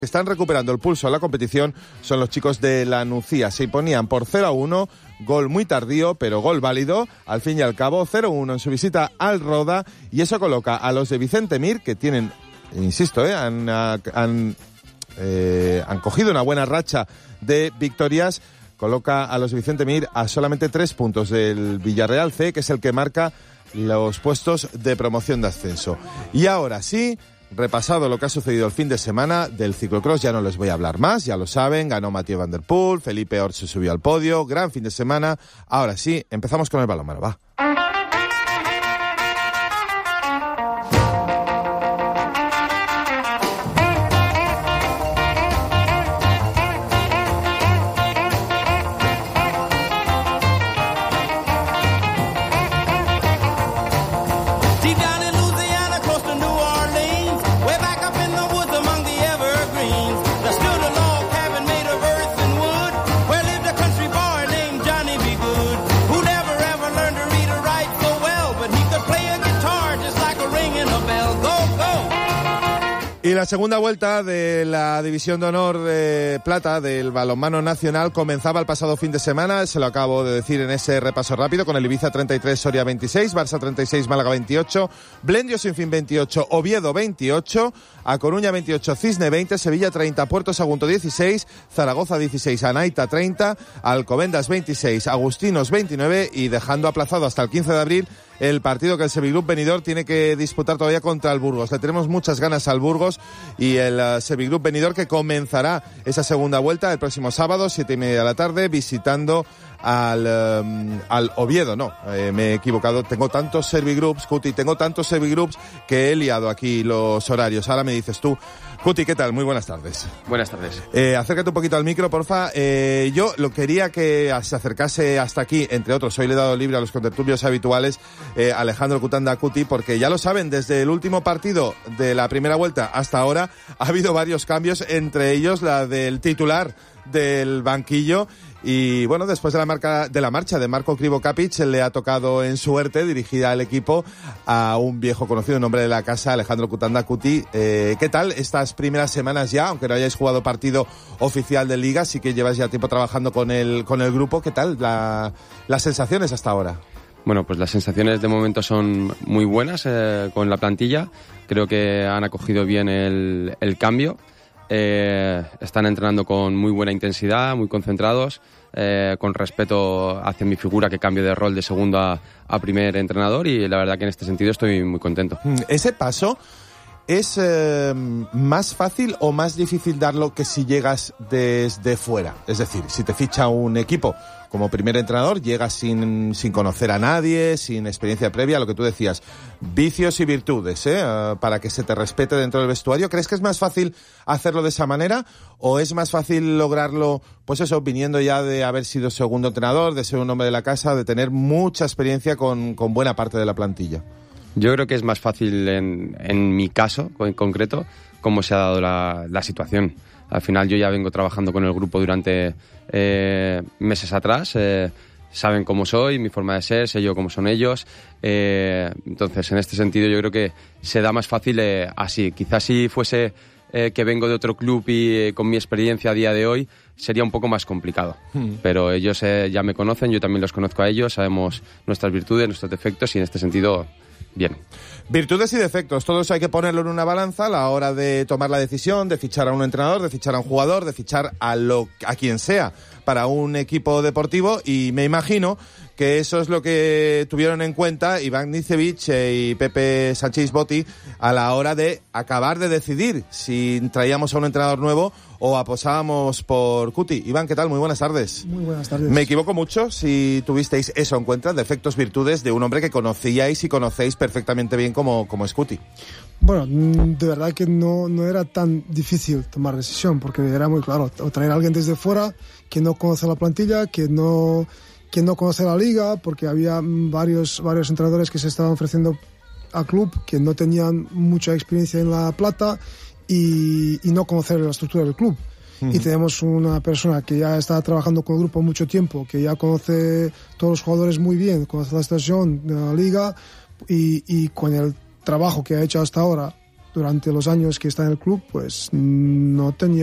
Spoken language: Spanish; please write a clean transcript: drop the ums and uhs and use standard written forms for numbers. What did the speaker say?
Están recuperando el pulso a la competición son los chicos de la Nucía. Se imponían por 0-1, gol muy tardío, pero gol válido. Al fin y al cabo, 0-1 en su visita al Roda, y eso coloca a los de Vicente Mir, que tienen, insisto, han cogido una buena racha de victorias. Coloca a los de Vicente Mir a solamente 3 puntos del Villarreal C, que es el que marca los puestos de promoción de ascenso. Y ahora sí, repasado lo que ha sucedido el fin de semana del ciclocross, ya no les voy a hablar más, ya lo saben, ganó Mathieu Van Der Poel, Felipe Ort se subió al podio, gran fin de semana. Ahora sí, empezamos con el balonmano, va. Y la segunda vuelta de la División de Honor de Plata del balonmano nacional comenzaba el pasado fin de semana, se lo acabo de decir en ese repaso rápido, con el Ibiza 33, Soria 26, Barça 36, Málaga 28, Blendio Sinfín 28, Oviedo 28, A Coruña 28, Cisne 20, Sevilla 30, Puerto Sagunto 16, Zaragoza 16, Anaita 30, Alcobendas 26, Agustinos 29 y dejando aplazado hasta el 15 de abril el partido que el Sevigroup Benidorm tiene que disputar todavía contra el Burgos. Le tenemos muchas ganas al Burgos y el Sevigroup Benidorm, que comenzará esa segunda vuelta el próximo sábado, 7:30 de la tarde, visitando al Oviedo. No, me he equivocado. Tengo tantos Sevigroups, Cuti, que he liado aquí los horarios. Ahora me dices tú. Cuti, ¿qué tal? Muy buenas tardes. Buenas tardes. Acércate un poquito al micro, porfa. Yo lo quería que se acercase hasta aquí, entre otros. Hoy le he dado libre a los contertulios habituales, Alejandro Cutanda Cuti, porque ya lo saben, desde el último partido de la primera vuelta hasta ahora ha habido varios cambios, entre ellos la del titular del banquillo. Y bueno, después de la marcha de Marco Krivokapic, le ha tocado en suerte dirigir al equipo a un viejo conocido, en nombre de la casa, Alejandro Cutanda Cuti. ¿Qué tal estas primeras semanas ya? Aunque no hayáis jugado partido oficial de Liga, sí que llevas ya tiempo trabajando con el grupo. ¿Qué tal las sensaciones hasta ahora? Bueno, pues las sensaciones de momento son muy buenas con la plantilla. Creo que han acogido bien el cambio. Están entrenando con muy buena intensidad, muy concentrados, con respeto hacia mi figura, que cambio de rol de segundo a primer entrenador, y la verdad que en este sentido estoy muy contento. ¿Ese paso es más fácil o más difícil darlo que si llegas desde fuera? Es decir, si te ficha un equipo como primer entrenador, llegas sin conocer a nadie, sin experiencia previa, lo que tú decías, vicios y virtudes, para que se te respete dentro del vestuario. ¿Crees que es más fácil hacerlo de esa manera o es más fácil lograrlo, pues eso, viniendo ya de haber sido segundo entrenador, de ser un hombre de la casa, de tener mucha experiencia con buena parte de la plantilla? Yo creo que es más fácil en mi caso, en concreto, cómo se ha dado la situación. Al final yo ya vengo trabajando con el grupo durante meses atrás, saben cómo soy, mi forma de ser, sé yo cómo son ellos. Entonces, en este sentido, yo creo que se da más fácil así. Quizás si fuese que vengo de otro club y con mi experiencia a día de hoy, sería un poco más complicado. Pero ellos ya me conocen, yo también los conozco a ellos, sabemos nuestras virtudes, nuestros defectos, y en este sentido, bien. Virtudes y defectos, todo eso hay que ponerlo en una balanza a la hora de tomar la decisión de fichar a un entrenador, de fichar a un jugador, de fichar a quien sea para un equipo deportivo, y me imagino que eso es lo que tuvieron en cuenta Iván Nicevich y Pepe Sánchez Botti a la hora de acabar de decidir si traíamos a un entrenador nuevo o aposábamos por Cuti. Iván, ¿qué tal? Muy buenas tardes. Muy buenas tardes. ¿Me equivoco mucho si tuvisteis eso en cuenta, defectos, virtudes de un hombre que conocíais y conocéis perfectamente bien como es Cuti? Bueno, de verdad que no era tan difícil tomar decisión, porque era muy claro, o traer a alguien desde fuera que no conoce la plantilla, que no conoce la liga, porque había varios entrenadores que se estaban ofreciendo al club que no tenían mucha experiencia en La Plata y no conocer la estructura del club. Y tenemos una persona que ya está trabajando con el grupo mucho tiempo, que ya conoce todos los jugadores muy bien, conoce la situación de la liga, y con el trabajo que ha hecho hasta ahora durante los años que está en el club, pues no tenía